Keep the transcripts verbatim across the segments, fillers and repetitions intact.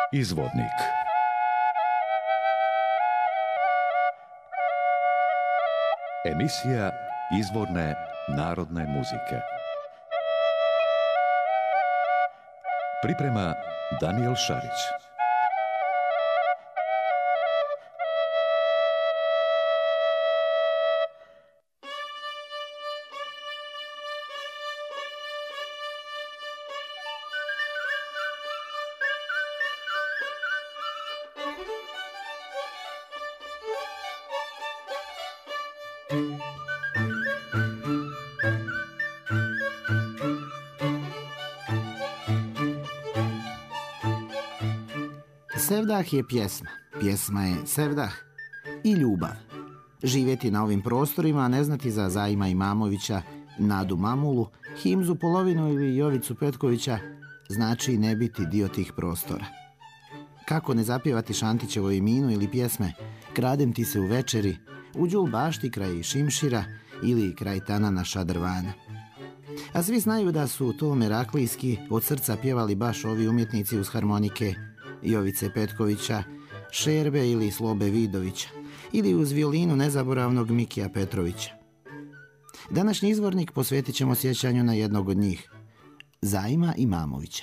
Izvodnik. Emisija izvorne narodne muzike. Priprema Danijel Šarić. Sevdah je pjesma, pjesma je sevdah i ljubav. Živjeti na ovim prostorima, a ne znati za Zajima Imamovića, Nadu Mamulu, Himzu Polovinu ili Jovicu Petkovića, znači ne biti dio tih prostora. Kako ne zapjevati Šantićevo iminu ili pjesme Kradem ti se u večeri, u Đulbašti kraj Šimšira ili kraj Tanana Šadrvana. A svi znaju da su to meraklijski od srca pjevali baš ovi umjetnici uz harmonike Jovice Petkovića, Šerbe ili Slobe Vidovića ili uz violinu nezaboravnog Mikija Petrovića. Današnji izvornik posvetit ćemo sjećanju na jednog od njih, Zajima Imamovića.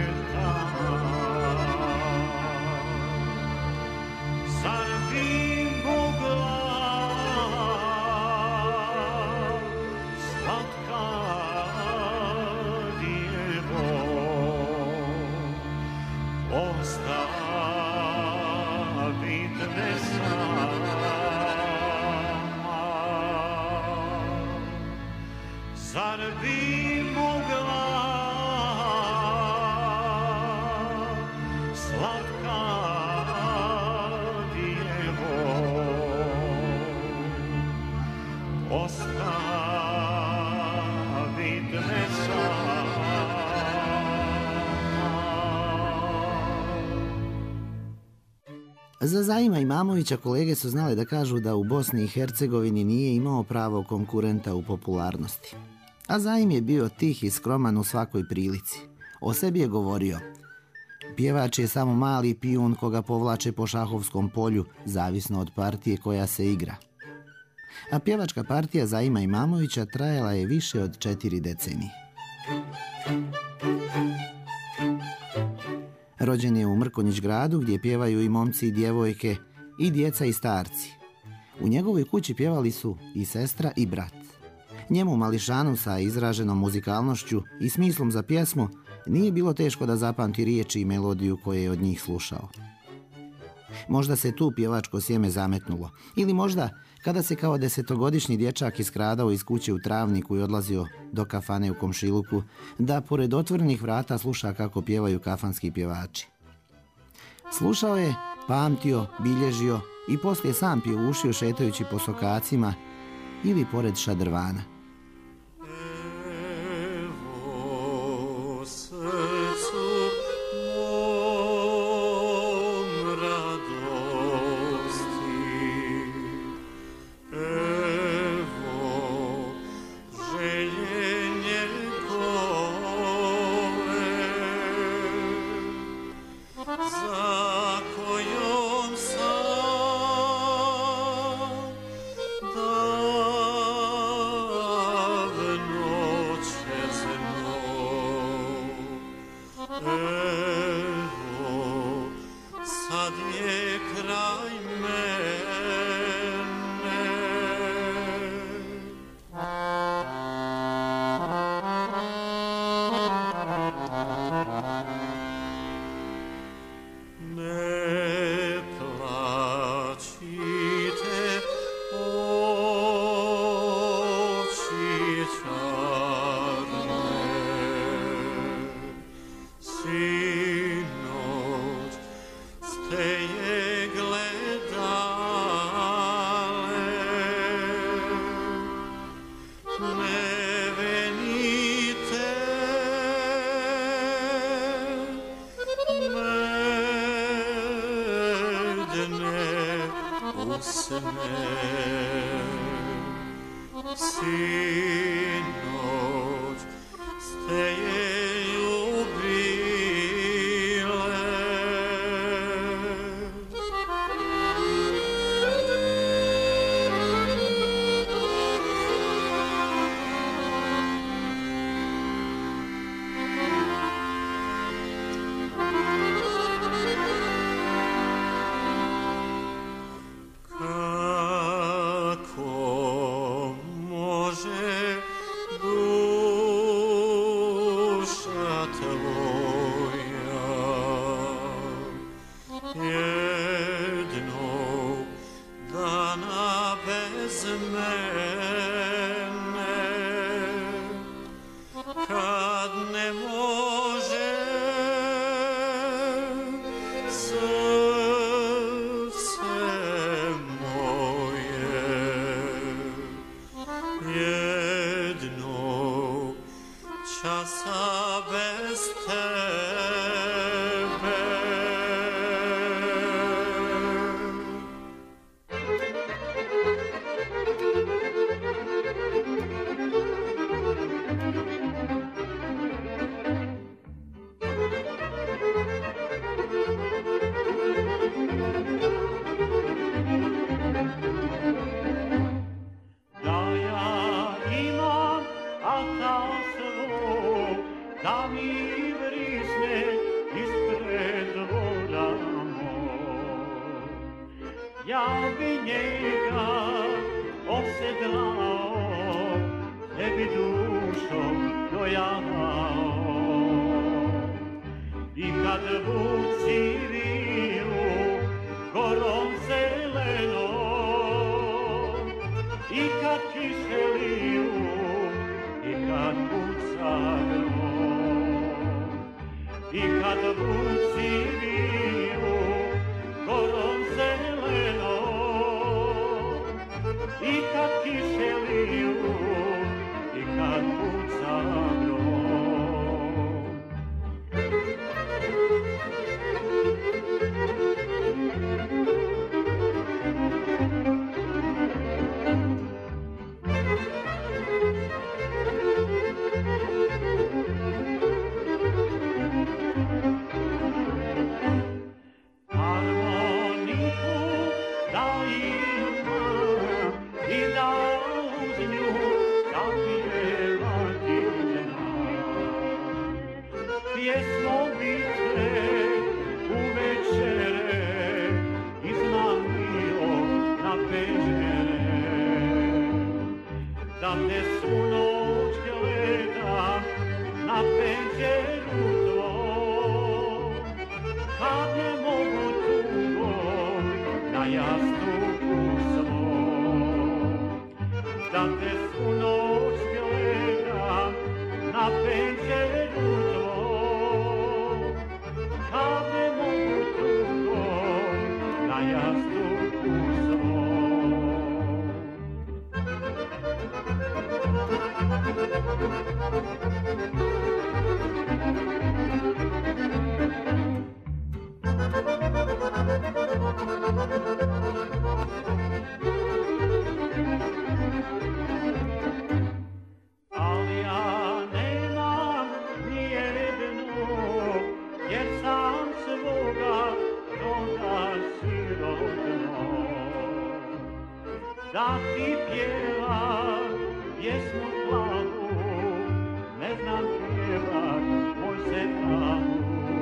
Be ostavit me sama. Zar bi mogla slatka djevo ostavit me sama? Za Zaima Imamovića kolege su znali da kažu da u Bosni i Hercegovini nije imao pravog konkurenta u popularnosti. A Zaim je bio tih i skroman u svakoj prilici. O sebi je govorio: pjevač je samo mali pijun koga povlače po šahovskom polju, zavisno od partije koja se igra. A pjevačka partija Zaima Imamovića trajala je više od četiri decenije. Rođen je u Mrkonjić gradu gdje pjevaju i momci i djevojke, i djeca i starci. U njegovoj kući pjevali su i sestra i brat. Njemu mališanu sa izraženom muzikalnošću i smislom za pjesmu nije bilo teško da zapamti riječi i melodiju koje je od njih slušao. Možda se tu pjevačko sjeme zametnulo, ili možda kada se kao desetogodišnji dječak iskradao iz kuće u Travniku i odlazio do kafane u komšiluku, da pored otvorenih vrata sluša kako pjevaju kafanski pjevači. Slušao je, pamtio, bilježio i poslije sam pjevušio šetajući po sokacima ili pored šadrvana. I kad vuc jastuku svom. Da te svu noć gledam na penđeru tvoj, kad ne mogu tugom na jastuku svom. Ali ja nemam nijednu, jer sam svoga roda sirotno. Da ti pjevam pjesmu plavu, ne znam pjevat moj se pravu.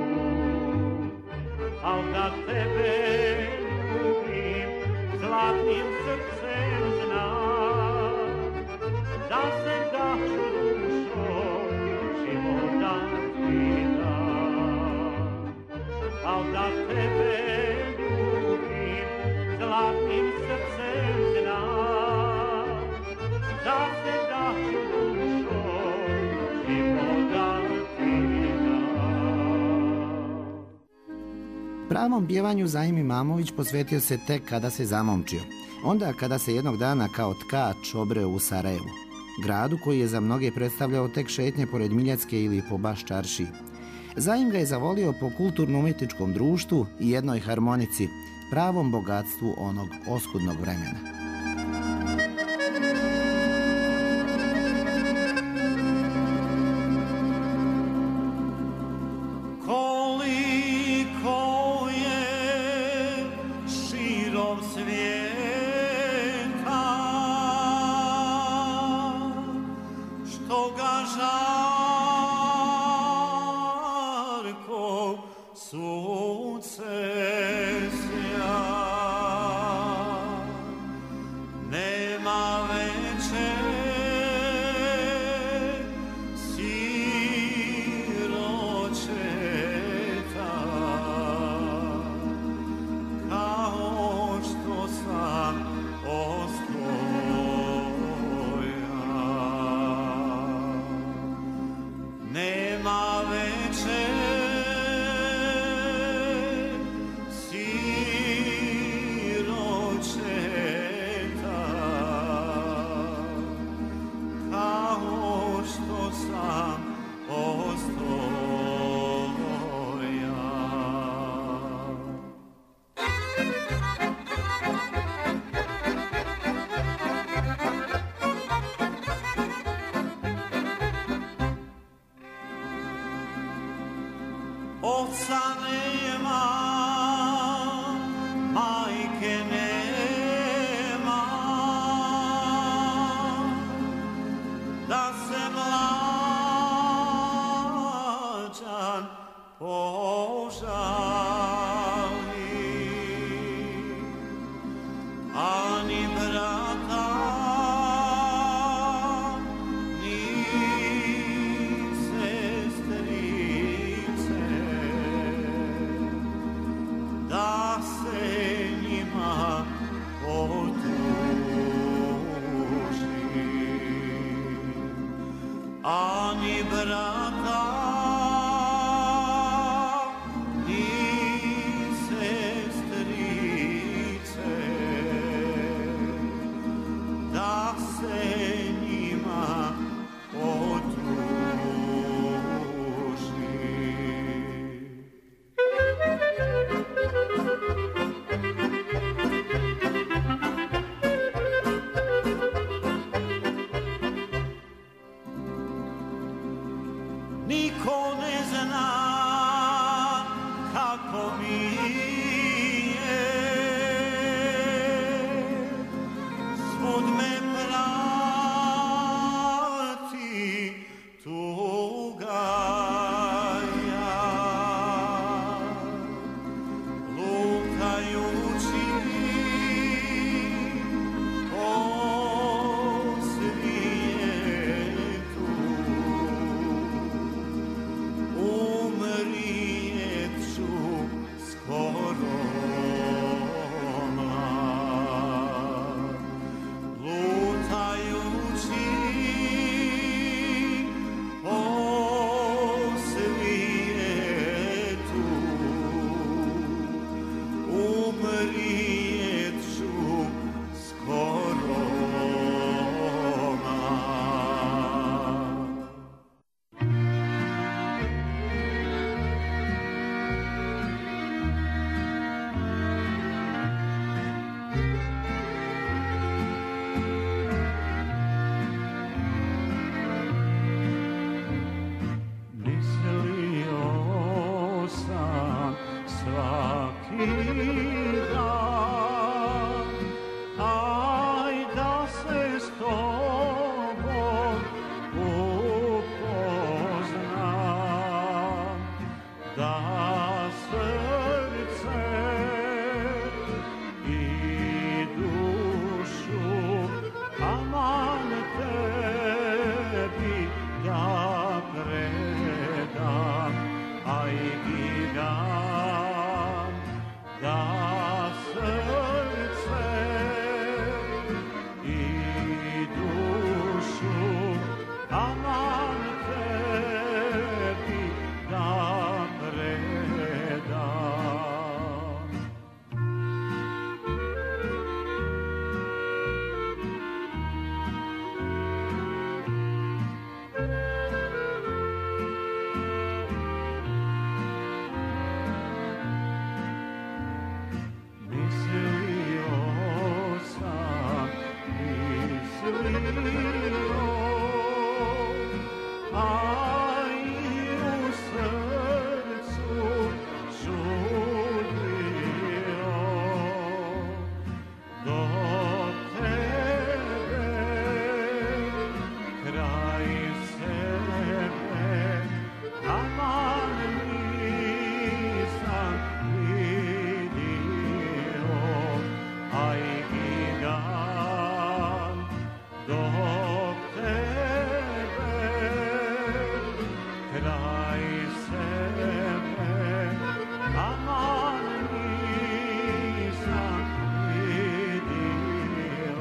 Al da tebe ljubim, zlatnim srcem znam, da se daću dušo, života ti dam. Al da tebe ljubim, zlatnim srcem znam, da se daću dušo, života ti dam. Pravom pjevanju Zaim Imamović posvetio se tek kada se zamomčio. Onda kada se jednog dana kao tkač obreo u Sarajevu, gradu koji je za mnoge predstavljao tek šetnje pored Miljacke ili po Baš čaršiji. Zaim ga je zavolio po kulturno-umjetničkom društvu i jednoj harmonici, pravom bogatstvu onog oskudnog vremena. Koliko je širom svijeta, što ga žarko sunce sja. dan, aj da se s tobom upoznam, da srce i dušu aman tebi da predam, aj i dam, da srce i dušu aman tebi da predam. Mislio sam, mislio, a i u srcu čudio, do tebe kraj sebe aman nisam vidio, aj i dan dok tebe kraj sebe aman nisam vidio.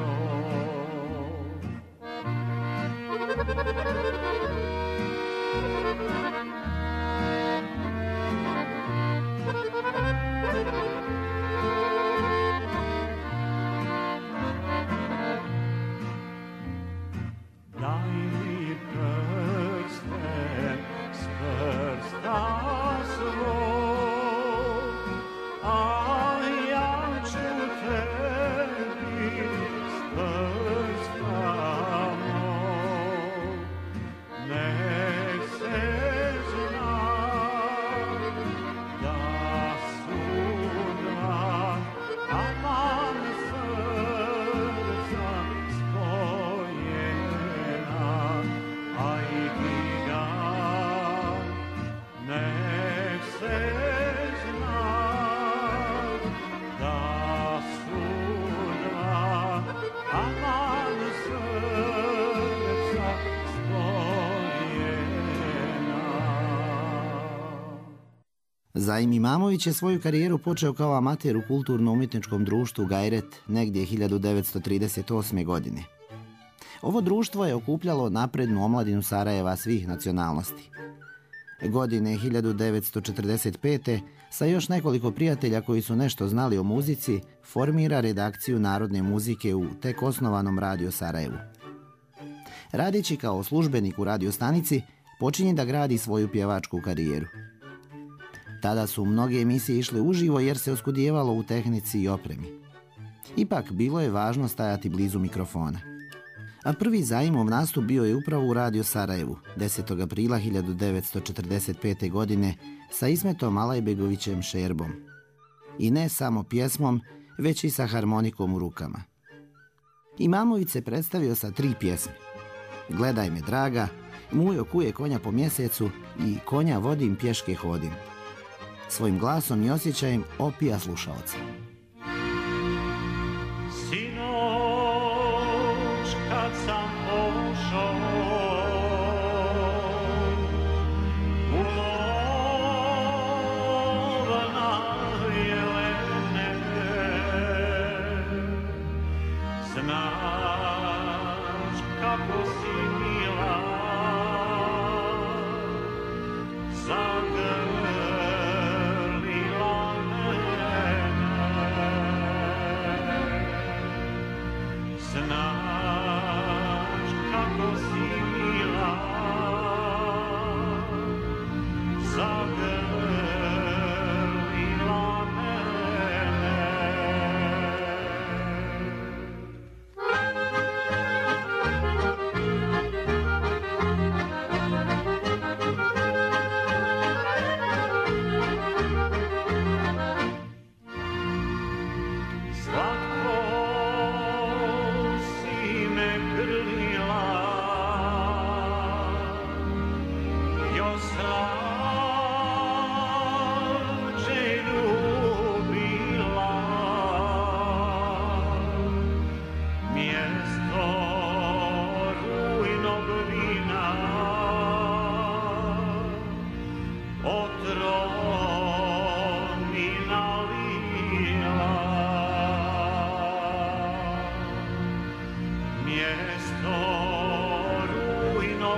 Daj mi prsten s prsta svog, a ja ću tebi s prsta mog. Nek se zna da su dva aman srca spojena, aj i dan, nek se zna da su dva aman srca spojena. Zaim Imamović je svoju karijeru počeo kao amater u kulturno-umjetničkom društvu Gajret negdje hiljadu devetsto trideset osme. godine. Ovo društvo je okupljalo naprednu omladinu Sarajeva svih nacionalnosti. Godine hiljadu devetsto četrdeset pete sa još nekoliko prijatelja koji su nešto znali o muzici, formira redakciju narodne muzike u tek osnovanom Radio Sarajevu. Radeći kao službenik u radiostanici, počinje da gradi svoju pjevačku karijeru. Tada su mnoge emisije išle uživo jer se oskudijevalo u tehnici i opremi. Ipak bilo je važno stajati blizu mikrofona. A prvi Zaimov nastup bio je upravo u Radio Sarajevu, desetog aprila hiljadu devetsto četrdeset pete. godine sa Ismetom Alajbegovićem Šerbom. I ne samo pjesmom, već i sa harmonikom u rukama. Imamović se predstavio sa tri pjesme: Gledaj me draga, Mujo kuje konja po mjesecu i Konja vodim, pješke hodim. Svojim glasom i osjećajem opija slušaoca. Sinoć kad sam pošao u lov na jelene, znaš kako si mila, zagrlila mene. Znaš kako si mila, zagrlila mene.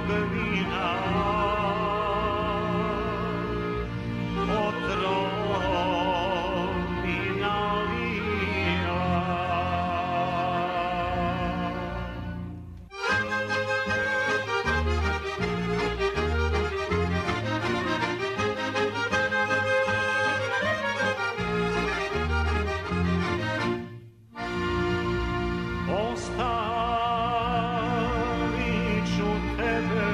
vina, otrovi nalila. Ostavit ću tebe,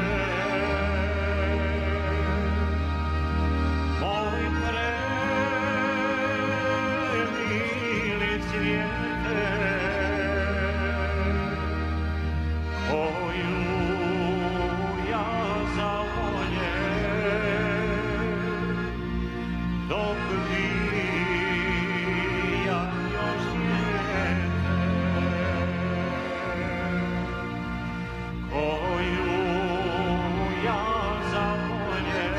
moj premili cvijete, koju ja zavoljem, dok bijam još dijete, koju ja zavoljem,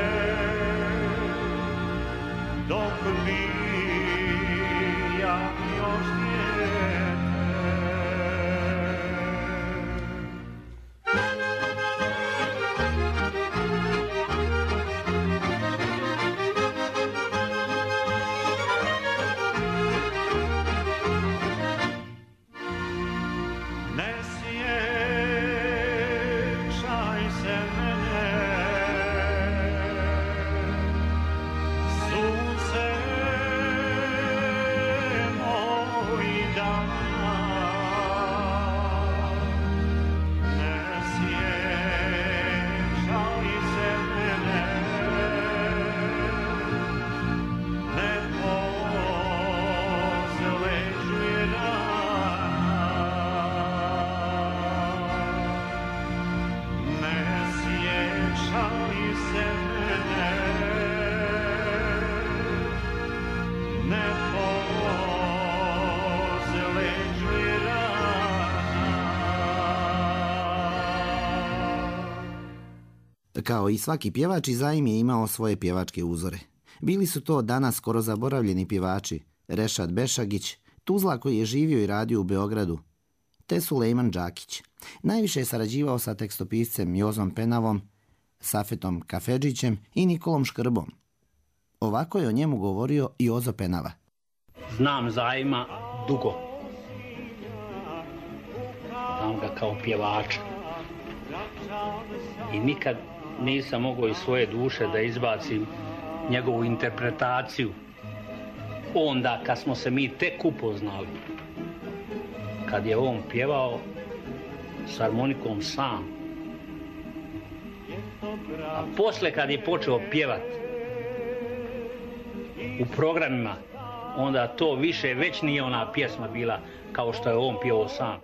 dok bijam još dijete. Ne sjećaj se mene, sunce mojih dana. Ne sjećaj se mene, ne pozleđuj rana. Ne sjećaj se mene, ne pozleđuj rana. Kao i svaki pjevač, i Zaim je imao svoje pjevačke uzore. Bili su to danas skoro zaboravljeni pjevači Rešad Bešagić, Tuzla koji je živio i radio u Beogradu, te Sulejman Đakić. Najviše je sarađivao sa tekstopiscem Jozom Penavom, Safetom Kafedžićem i Nikolom Škrbom. Ovako je o njemu govorio Jozo Penava. Znam Zaima dugo. Znam ga kao pjevača. I nikad nisam mogao iz svoje duše da izbacim njegovu interpretaciju. Onda kad smo se mi tek upoznali, kad je on pjevao s harmonikom sam. A posle kad je počeo pjevat u programima, onda to više već nije ona pjesma bila kao što je on pjevao sam.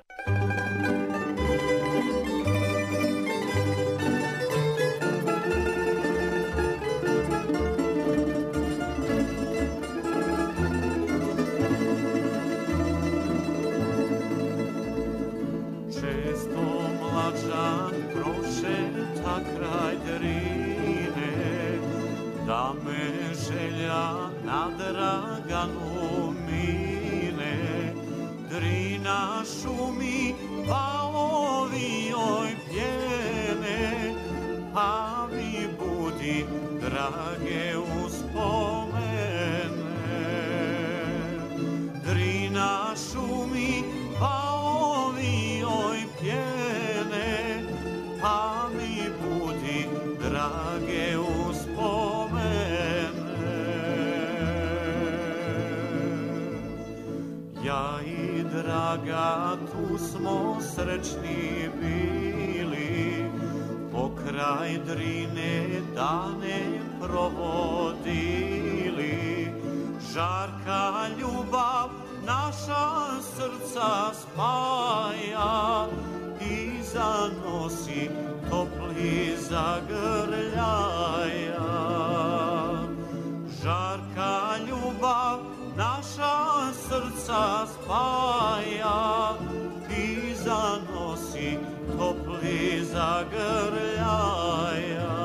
Često mlađan prošeta kraj Drine, da me želja na Draganu mine. Drina šumi, valovi joj pjene, pa mi budi drage uspomene. Drina šumi, valovi joj pjene, pa mi budi drage uspomene. Ja i draga tu smo srećni bili, pokraj Drine dane provodili. Žarka ljubav naša srca spaja i zanosi topli zagrljaja. Žarka ljubav naša srca spaja i zanosi topli zagrljaja.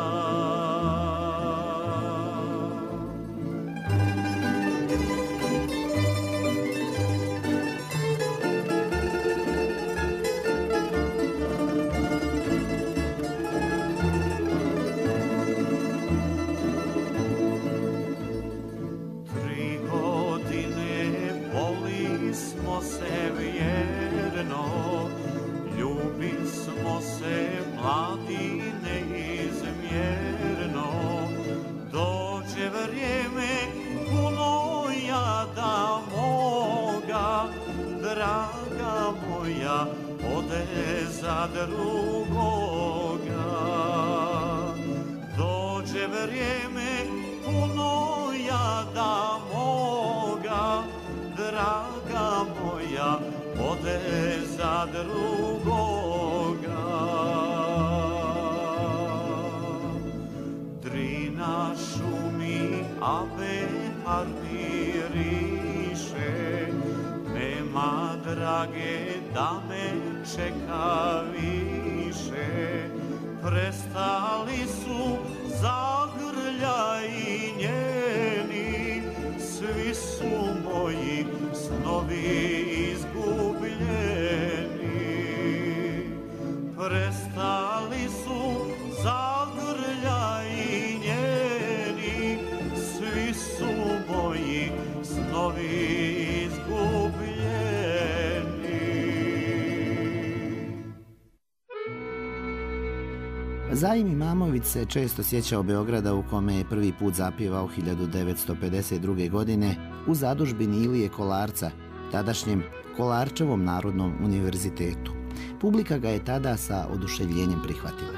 draga moja, ode za drugoga. Dođe vrijeme puno jada moga, draga moja, ode za drugoga. Drina šumi, ave armiriše, nema drage da me čeka više. Prestali su zagrljaji njeni, svi su moji snovi izgubljeni. Prestali su zagrljaji njeni, svi su moji snovi izgubljeni. Zaim Imamović se često sjećao Beograda u kome je prvi put zapjevao hiljadu devetsto pedeset druge. godine u zadužbini Ilije Kolarca, tadašnjem Kolarčevom narodnom univerzitetu. Publika ga je tada sa oduševljenjem prihvatila.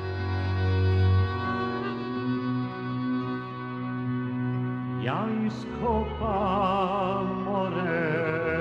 Ja iskopam more,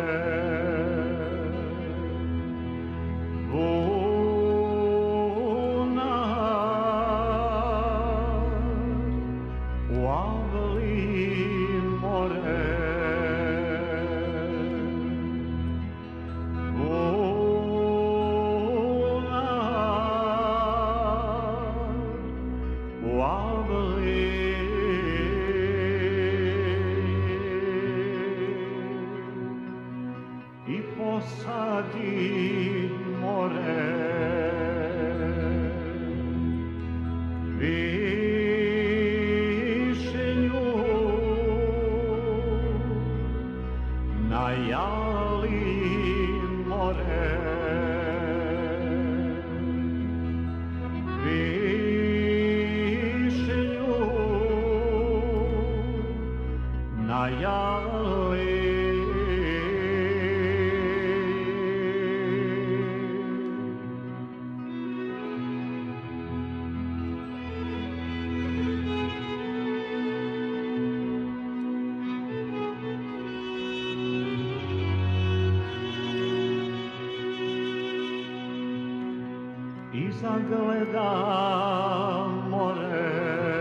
zagledam more,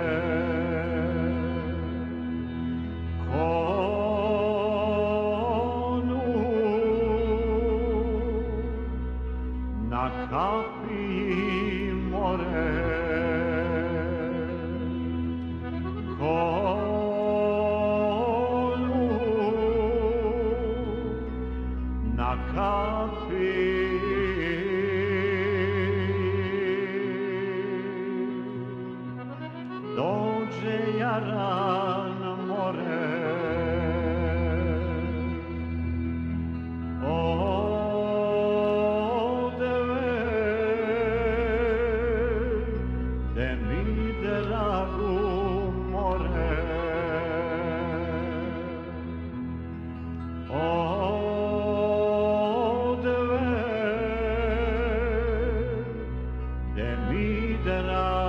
konu na kapi more, konu na kapi. Dođe jaran more, odve, de mi dragu more, odve, de mi dragu.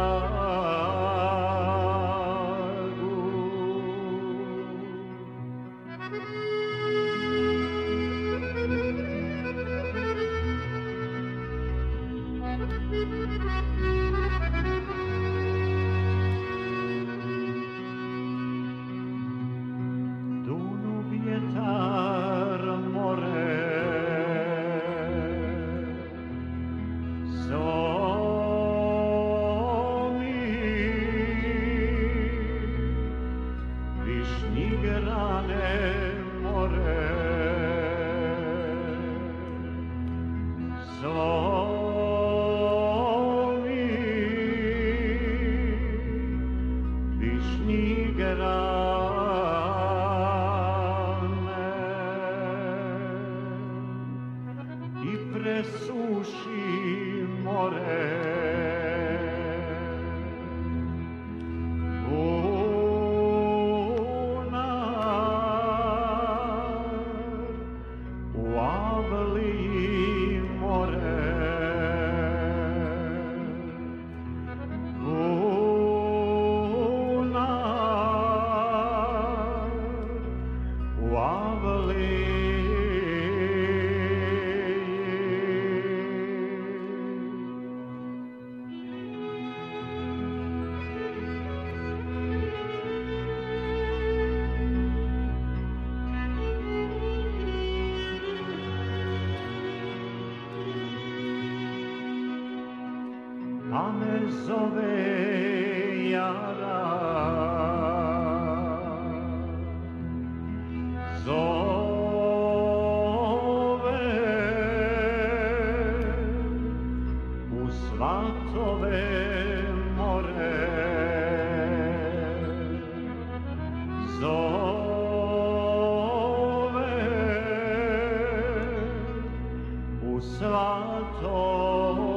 Wow. u avliji. A me zove jara, zove u svatove more, zove u svatove.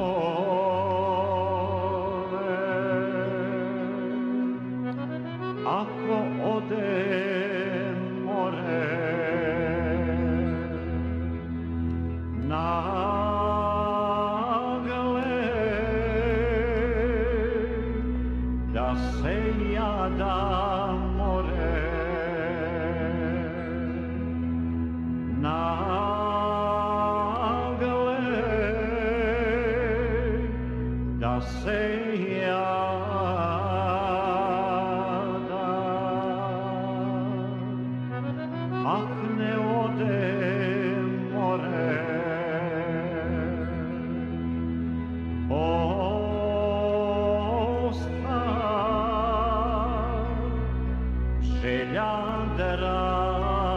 Ako ode more nagle, da se jada more nagle, da se jada. Ak ne ode more, osta želja drage.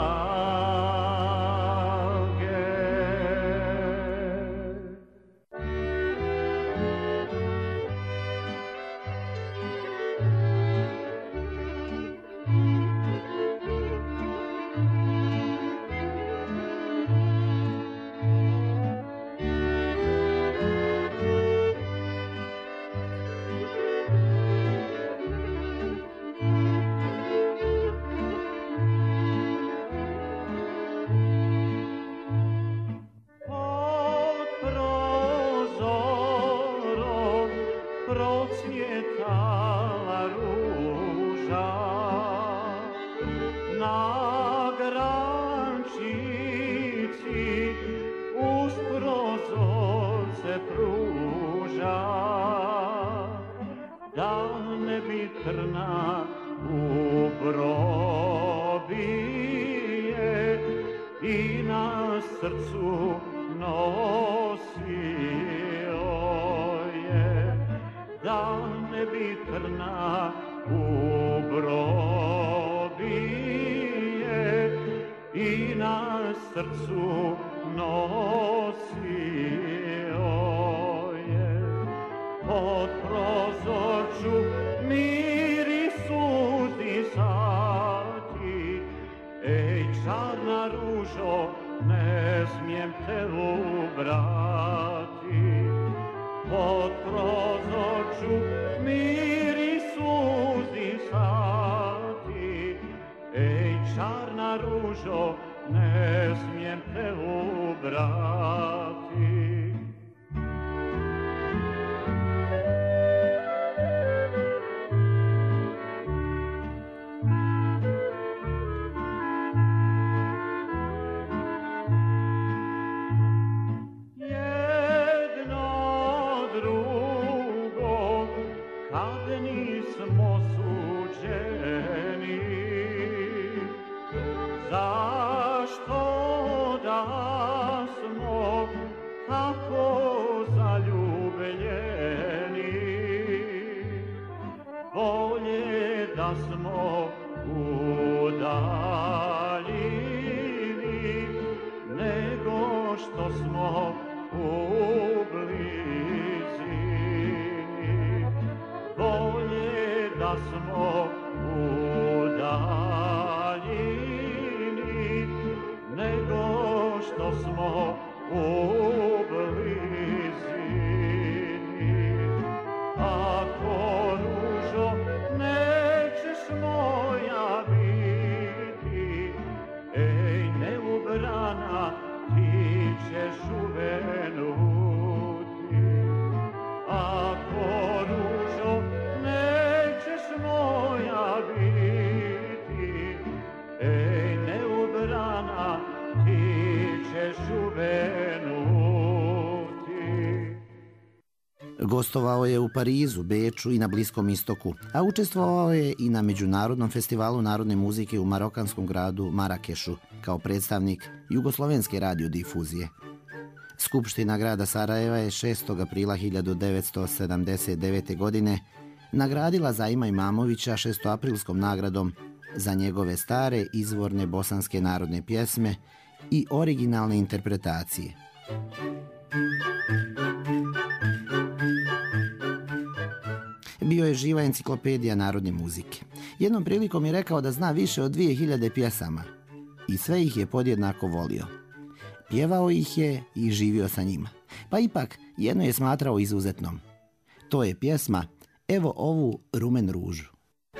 Procvjetala ruža, na grančici uz prozor se pruža, da ne bi trna u probije i na srcu nosio je, da ne bi trna u probije i na srcu nosio je. Od prozorču miris uzdisati, ej čarna ružo, ne smijem te ubrati. Pod prozorču miris uzdisati, ej čarna ružo, ne smijem te ubrati. Kad nismo suđeni, zašto da smo tako zaljubljeni? Bolje da smo udaljeni, nego što smo u blizini. Bolje da smo udaljeni, nego što smo u blizini. Ako ružo nećeš moja biti, ej neubrana, ti ćeš uvenuti. Ako ružo nećeš moja biti, ej neubrana, Gostovao je u Parizu, Beču i na Bliskom istoku, a učestvovao je i na Međunarodnom festivalu narodne muzike u marokanskom gradu Marakešu kao predstavnik jugoslovenske radiodifuzije. Skupština grada Sarajeva je šestog aprila hiljadu devetsto sedamdeset devete. godine nagradila Zaima Imamovića šestoaprilskom nagradom za njegove stare izvorne bosanske narodne pjesme i originalne interpretacije. Bio je živa enciklopedija narodne muzike. Jednom prilikom je rekao da zna više od dvije hiljade pjesama i sve ih je podjednako volio. Pjevao ih je i živio sa njima. Pa ipak jedno je smatrao izuzetnom. To je pjesma Evo ovu rumen ružu.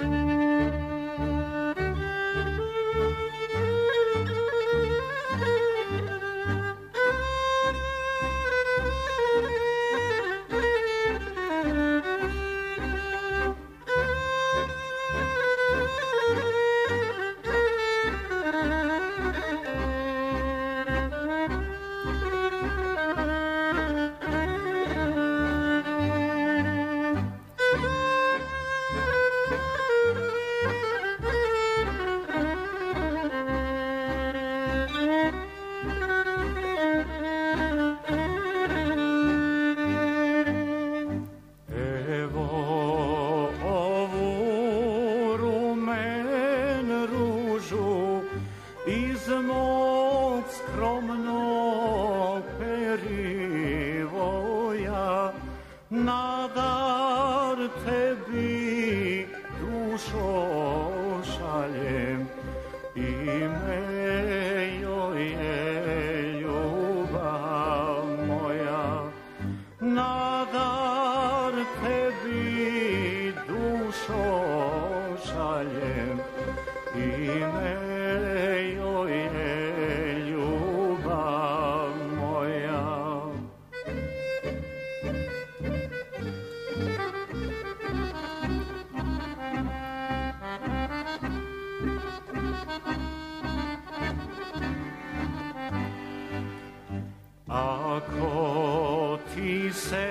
Ako ti se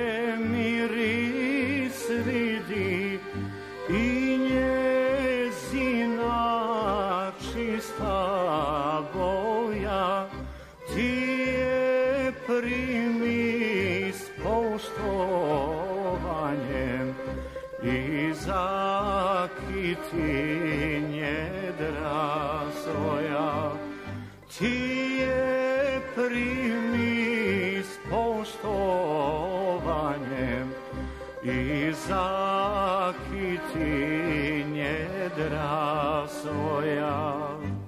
miris vidi i njezina čista boja, ti je primi s poštovanjem i zakiti njedra svoja. Ti je primi s poštovanjem i zakiti njedra svoja.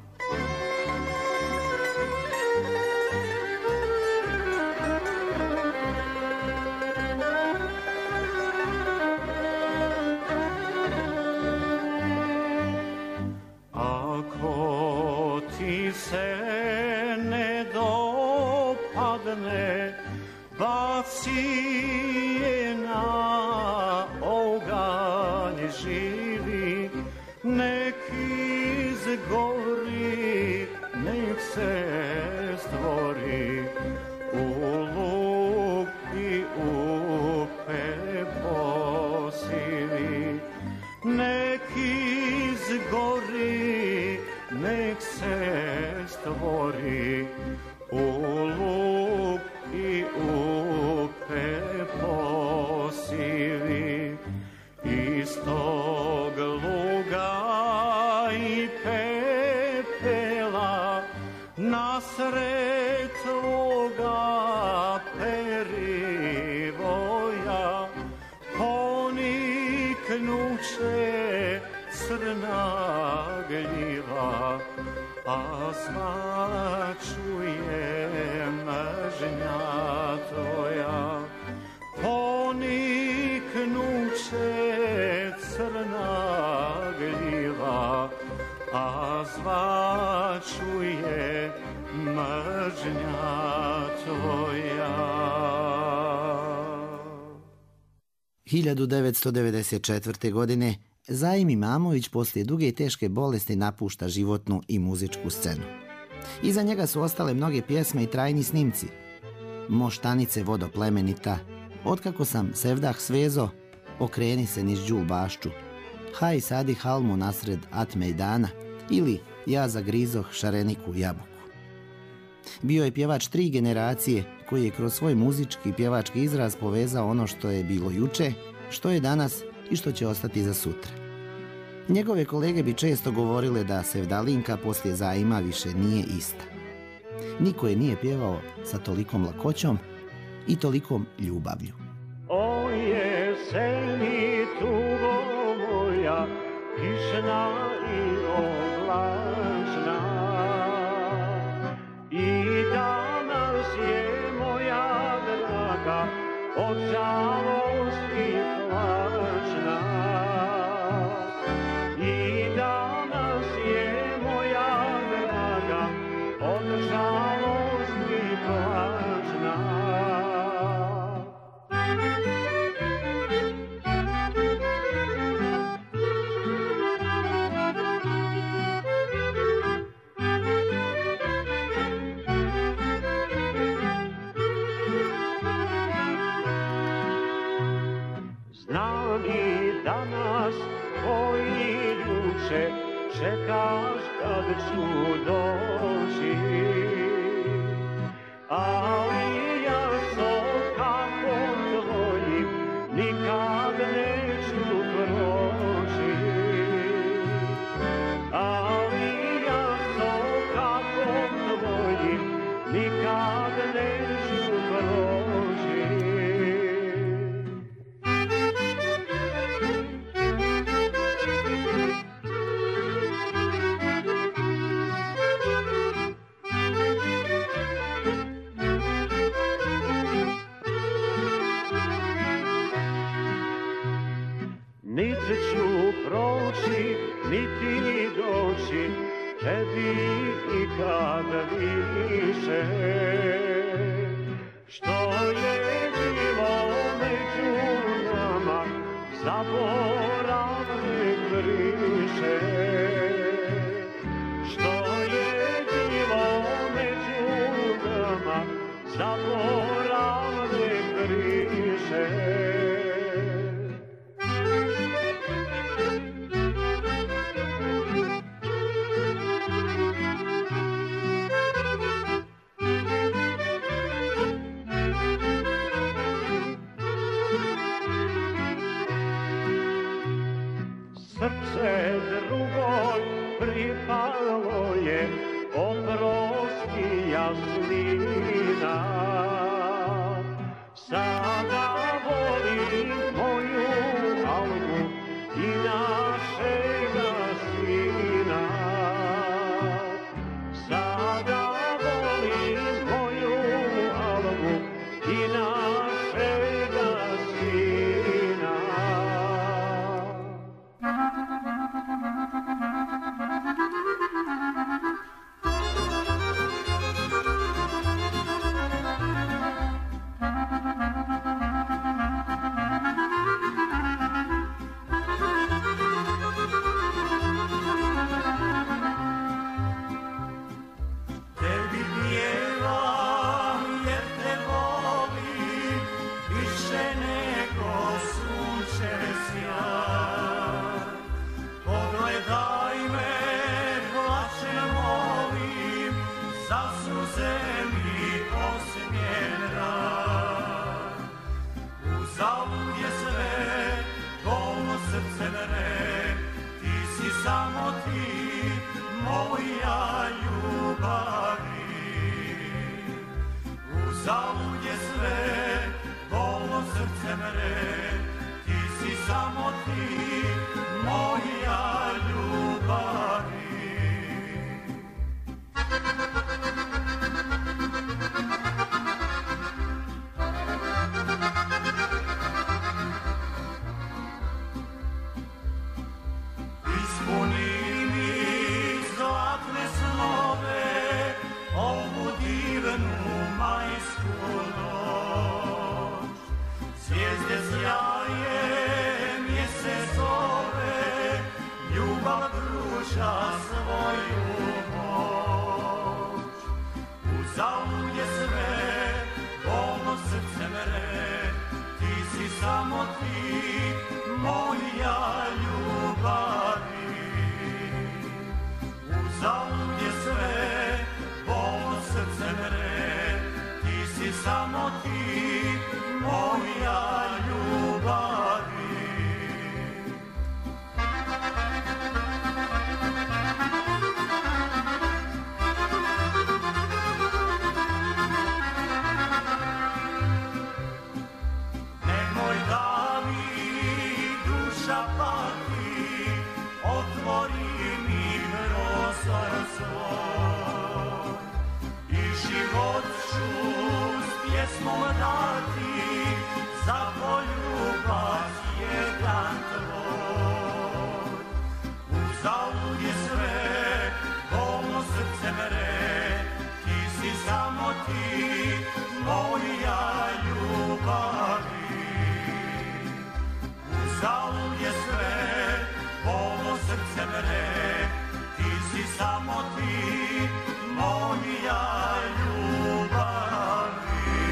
Ako ti se ne dopadne, baci je na oganj živi, nek izgori, nek se stvori u luk i u pepo sivi. Nek izgori, nek se stvori u luk i u pepo sivi. Iz tog luga i pepela nasred tvoga perivoja poniknuće crna gljiva, a svačuje mržnja tvoja. Poniknuće crna gljiva, a svačuje mržnja tvoja. hiljadu devetsto devedeset četvrte. godine Zaim Imamović poslije duge i teške bolesti napušta životnu i muzičku scenu. Iza njega su ostale mnoge pjesme i trajni snimci. Moštanice vodoplemenita, Otkako sam sevdah svezo, okreni se niz džul bašču. Haj sadi halmu nasred at mejdana ili ja zagrizoh šareniku jabuku. Bio je pjevač tri generacije koji je kroz svoj muzički i pjevački izraz povezao ono što je bilo juče, što je danas i što će ostati za sutra. Njegove kolege bi često govorile da sevdalinka poslije Zaima više nije ista. Niko je nije pjevao sa tolikom lakoćom i tolikom ljubavlju. O jeseni tugo moja, kišna i oblačna, i danas je moja draga od žalosti plačna. I danas je moja draga od žalosti plačna. Znam i danas koji juče čekaš kad ću doći, ali ja so kapom tvojim nikad neću proći. Ali ja so kapom tvojim nikad neću proći. Niti ću proći, niti doći tebi ikad više. Što je bilo među nama, zaborav ne briše. Što je bilo među nama, zaborav ne briše. Srce drugoj pripalo je, oprosti Jasmina. Sada volim moju Algu i našega sina. Sada volim moju Algu i našega sina. Tebi pjevam jer te volim više nego sunce sjaj. Pogledaj me, plačem molim, za suze mi osmjen raj. Uzalud je sve, bolno srce mre, ti si samo ti, moja ljubavi. Uzalud je sve, bolno srce mre, ti si samo ti, moja ljubavi. Ispuni mi zlatne snove, si samo ti, moja ljubavi. Nemoj da mi duša pati, otvori mi prostor svoj i život ću s pjesmom dati za poljubac jedan tvoj. Uzalud je sve, bolno srce mere, ti si samo ti, moja ljubavi. Uzalud je sve, bolno srce mere, ti si samo ti, moja ljubavi.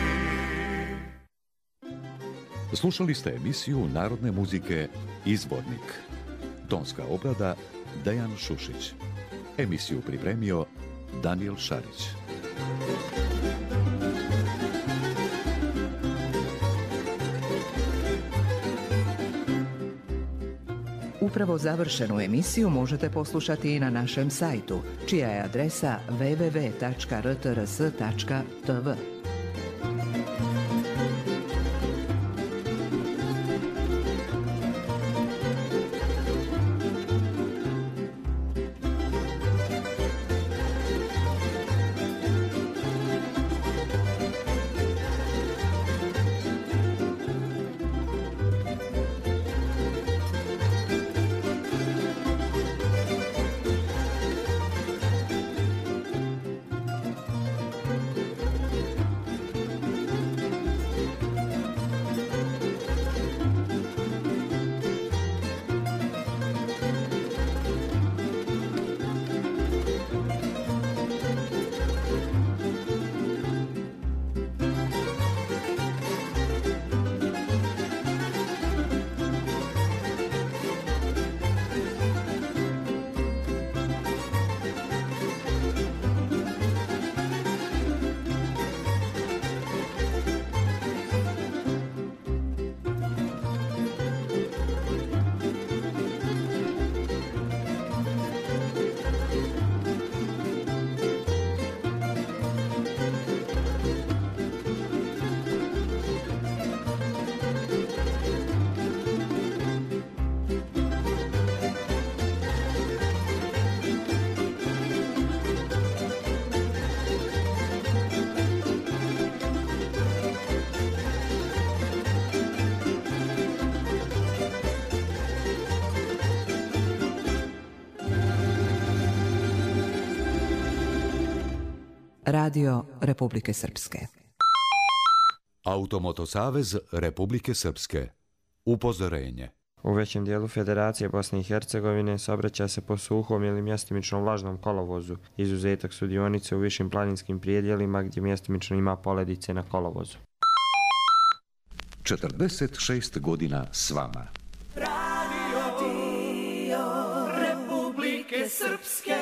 Slušali ste emisiju narodne muzike Izvornik. Tonska obrada Dejan Šušić. Emisiju pripremio Danijel Šarić. Upravo završenu emisiju možete poslušati i na našem sajtu, čija je adresa w w w tačka r t r s tačka t v. Radio Republike Srpske. Automoto savez Republike Srpske. Upozorenje. U većem dijelu Federacije Bosne i Hercegovine saobraća se po suhom ili mjestimično vlažnom kolovozu, izuzetak su dionice u višim planinskim prijedjelima gdje mjestimično ima poledice na kolovozu. četrdeset šest godina s vama. Radio Republike Srpske.